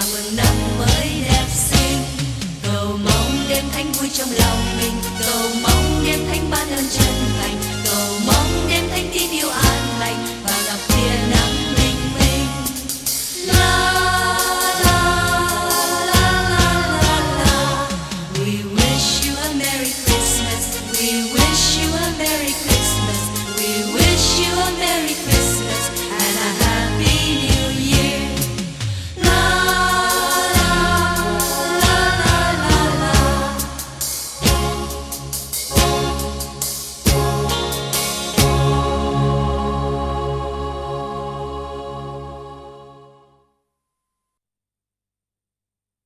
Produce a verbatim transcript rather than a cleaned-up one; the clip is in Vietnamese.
mừng năm mới đẹp xinh. Cầu mong đêm thánh vui trong lòng mình, cầu mong đêm thánh ban ơn chân